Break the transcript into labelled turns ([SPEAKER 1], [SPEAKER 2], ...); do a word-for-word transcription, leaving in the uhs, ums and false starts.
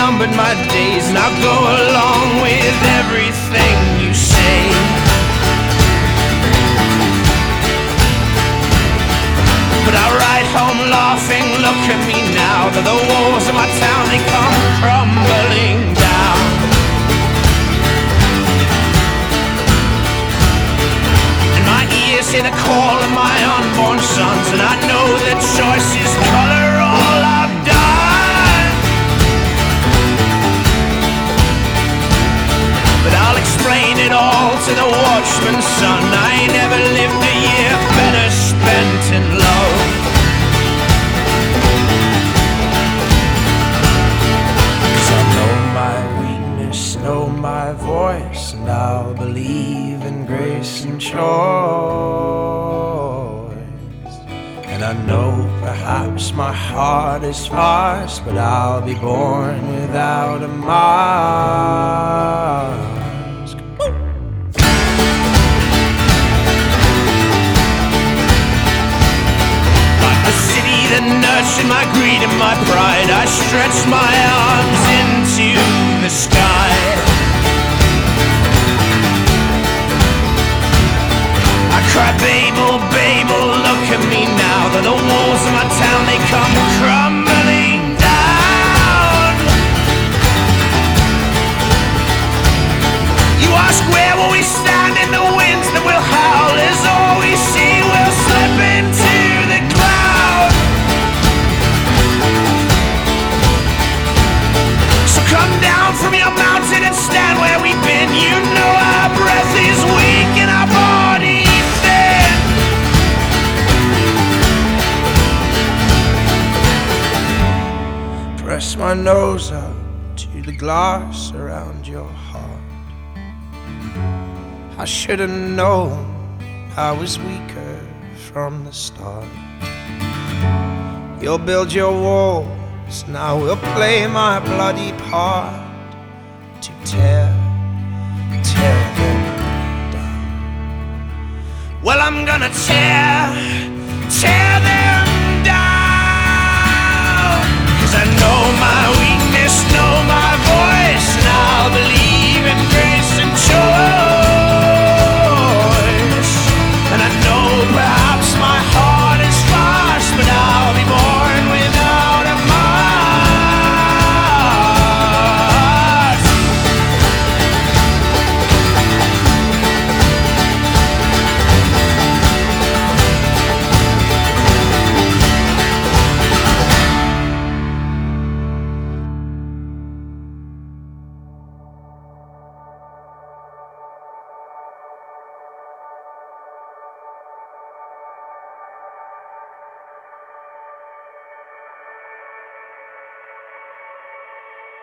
[SPEAKER 1] numbered my days, and I'll go along with everything you say. But I ride home laughing, look at me now, that the walls of my town, they come crumbling down. And my ears hear the call of my unborn sons, and I know that choices color all I've done. But I'll explain it all to the watchman's son. I ain't never lived a year better spent in love. Cause I know my weakness, know my voice, and I'll believe in grace and choice. And I know perhaps my heart is sparse, but I'll be born without a mask. That nurtured my greed and my pride, I stretched my arms into the sky. I cry, Babel, Babel, look at me now, that the walls of my town, they come crumbling down. You ask, where will we stand in the winds that will howl, as all we see will slip into the cloud. Come down from your mountain and stand where we've been. You know our breath is weak and our body thin. Press my nose up to the glass around your heart. I should have known I was weaker from the start. You'll build your wall, and I will play my bloody part to tear, tear them down. Well, I'm gonna tear, tear them